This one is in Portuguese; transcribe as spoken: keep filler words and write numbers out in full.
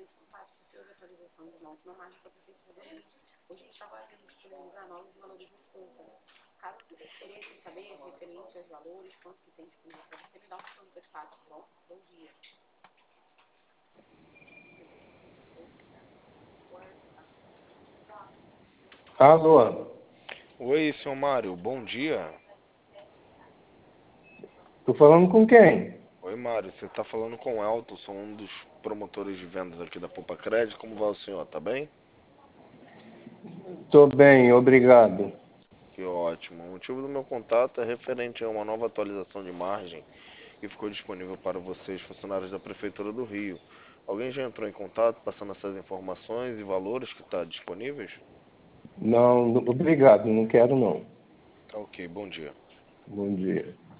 Alô, Oi, senhor Mário, bom dia. tô falando com quem? Oi, Mário, você está falando com o Elton, sou um dos promotores de vendas aqui da Poupa Crédito. Como vai o senhor? Tá bem? Tô bem, obrigado. Que ótimo. O motivo do meu contato é referente a uma nova atualização de margem que ficou disponível para vocês, funcionários da Prefeitura do Rio. Alguém já entrou em contato passando essas informações e valores que estão disponíveis? Não, obrigado, não quero não. Ok, bom dia. Bom dia.